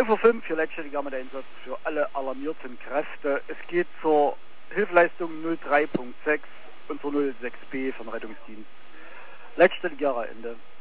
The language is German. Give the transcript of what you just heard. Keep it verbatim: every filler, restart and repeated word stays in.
zwölf Uhr fünf für letztendlich haben wir den Einsatz für alle alarmierten Kräfte. Es geht zur Hilfeleistung null drei Punkt sechs und zur null sechs B vom Rettungsdienst. Letztendlich Jahre Ende.